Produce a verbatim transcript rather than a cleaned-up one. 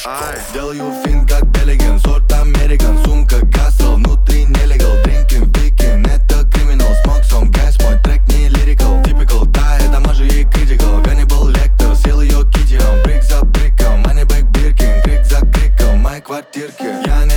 Ай. Делаю фин как Беллиген, сорт Американ, сумка Касл, внутри нелегал. Дринкин, пикин, это криминал. Смок, сон, гэс, мой трек не лирикал. Typical, да, это мажи и критикал. Ганнибал Лектор, съел ее китием. Брик за бриком, money back Биркин, крик за криком, моей квартирке. Я не